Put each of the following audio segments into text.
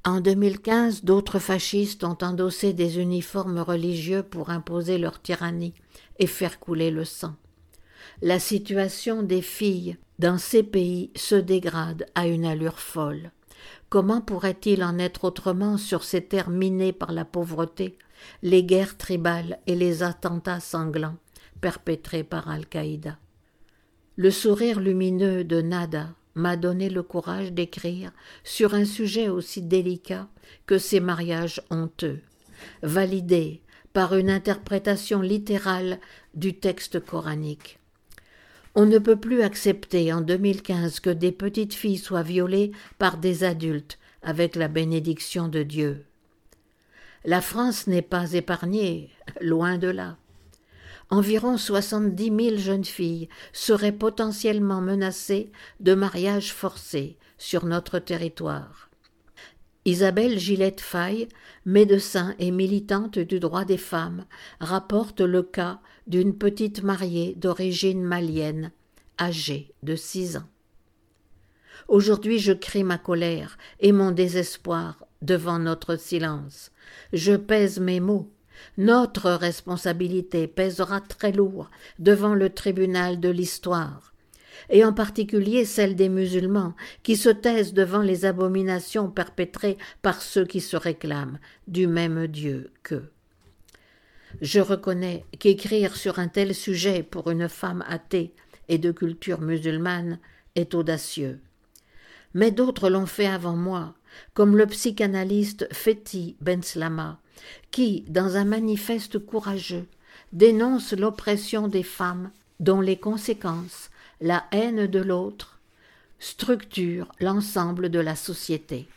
En 2015, d'autres fascistes ont endossé des uniformes religieux pour imposer leur tyrannie et faire couler le sang. La situation des filles dans ces pays se dégrade à une allure folle. Comment pourrait-il en être autrement sur ces terres minées par la pauvreté, les guerres tribales et les attentats sanglants perpétrés par Al-Qaïda? Le sourire lumineux de Nada m'a donné le courage d'écrire sur un sujet aussi délicat que ces mariages honteux, validés par une interprétation littérale du texte coranique. On ne peut plus accepter en 2015 que des petites filles soient violées par des adultes avec la bénédiction de Dieu. La France n'est pas épargnée, loin de là. Environ 70 000 jeunes filles seraient potentiellement menacées de mariage forcé sur notre territoire. Isabelle Gillette-Faye, médecin et militante du droit des femmes, rapporte le cas d'une petite mariée d'origine malienne, âgée de 6 ans. Aujourd'hui, je crie ma colère et mon désespoir devant notre silence. Je pèse mes mots. Notre responsabilité pèsera très lourd devant le tribunal de l'histoire, et en particulier celle des musulmans qui se taisent devant les abominations perpétrées par ceux qui se réclament du même Dieu qu'eux. Je reconnais qu'écrire sur un tel sujet pour une femme athée et de culture musulmane est audacieux. Mais d'autres l'ont fait avant moi, comme le psychanalyste Fethi Benslama, qui, dans un manifeste courageux, dénonce l'oppression des femmes dont les conséquences, la haine de l'autre, structurent l'ensemble de la société.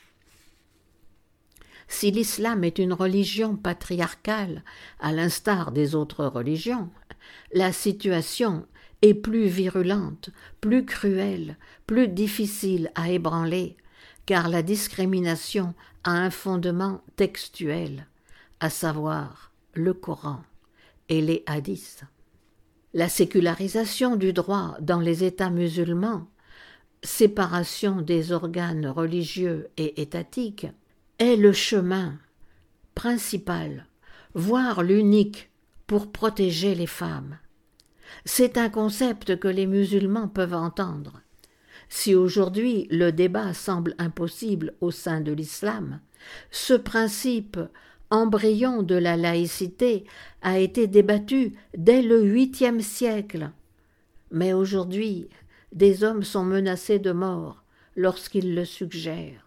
Si l'islam est une religion patriarcale, à l'instar des autres religions, la situation est plus virulente, plus cruelle, plus difficile à ébranler, car la discrimination a un fondement textuel, à savoir le Coran et les hadiths. La sécularisation du droit dans les États musulmans, séparation des organes religieux et étatiques, est le chemin principal, voire l'unique, pour protéger les femmes. C'est un concept que les musulmans peuvent entendre. Si aujourd'hui le débat semble impossible au sein de l'islam, ce principe, embryon de la laïcité, a été débattu dès le 8e siècle. Mais aujourd'hui, des hommes sont menacés de mort lorsqu'ils le suggèrent.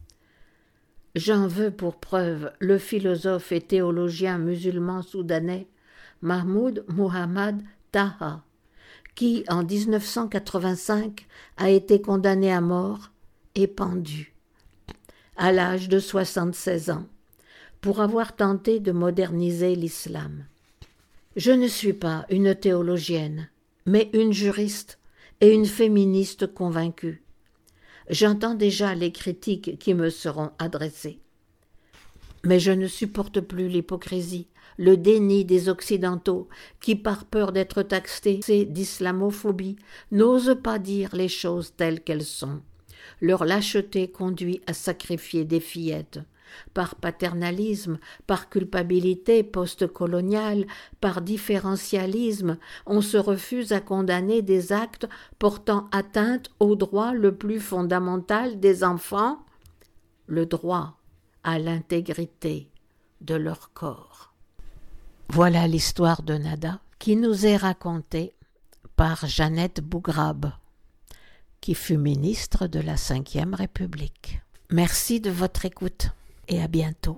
J'en veux pour preuve le philosophe et théologien musulman soudanais Mahmoud Muhammad Taha, qui, en 1985, a été condamné à mort et pendu, à l'âge de 76 ans, pour avoir tenté de moderniser l'islam. Je ne suis pas une théologienne, mais une juriste et une féministe convaincue. J'entends déjà les critiques qui me seront adressées. Mais je ne supporte plus l'hypocrisie, le déni des Occidentaux qui, par peur d'être taxés d'islamophobie, n'osent pas dire les choses telles qu'elles sont. Leur lâcheté conduit à sacrifier des fillettes. Par paternalisme, par culpabilité post-coloniale, par différentialisme, on se refuse à condamner des actes portant atteinte au droit le plus fondamental des enfants, le droit à l'intégrité de leur corps. Voilà l'histoire de Nada qui nous est racontée par Jeannette Bougrabe, qui fut ministre de la Ve République. Merci de votre écoute et à bientôt.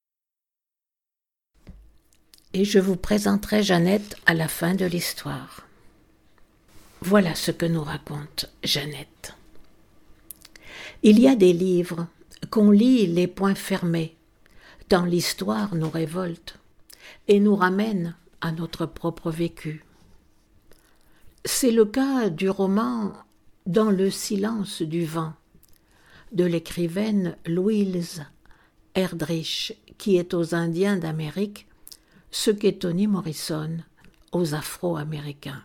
Et je vous présenterai Jeannette à la fin de l'histoire. Voilà ce que nous raconte Jeannette. Il y a des livres qu'on lit les poings fermés, tant l'histoire nous révolte et nous ramène à notre propre vécu. C'est le cas du roman « Dans le silence du vent » de l'écrivaine Louise Erdrich, qui est aux Indiens d'Amérique ce qu'est Toni Morrison aux Afro-Américains.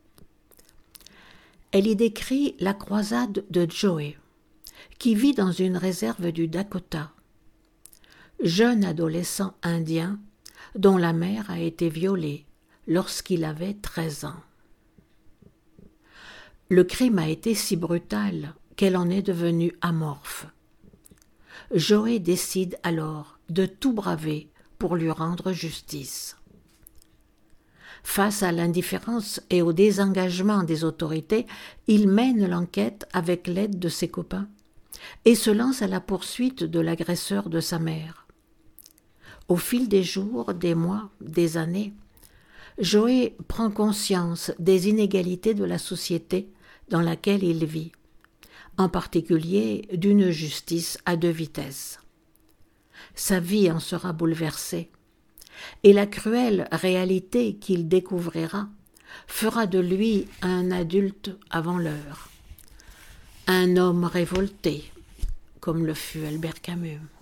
Elle y décrit la croisade de Joey, qui vit dans une réserve du Dakota, jeune adolescent indien dont la mère a été violée lorsqu'il avait 13 ans. Le crime a été si brutal qu'elle en est devenue amorphe. Joey décide alors de tout braver pour lui rendre justice. Face à l'indifférence et au désengagement des autorités, il mène l'enquête avec l'aide de ses copains et se lance à la poursuite de l'agresseur de sa mère. Au fil des jours, des mois, des années, Joey prend conscience des inégalités de la société dans laquelle il vit, en particulier d'une justice à deux vitesses. Sa vie en sera bouleversée, et la cruelle réalité qu'il découvrira fera de lui un adulte avant l'heure, un homme révolté, comme le fut Albert Camus.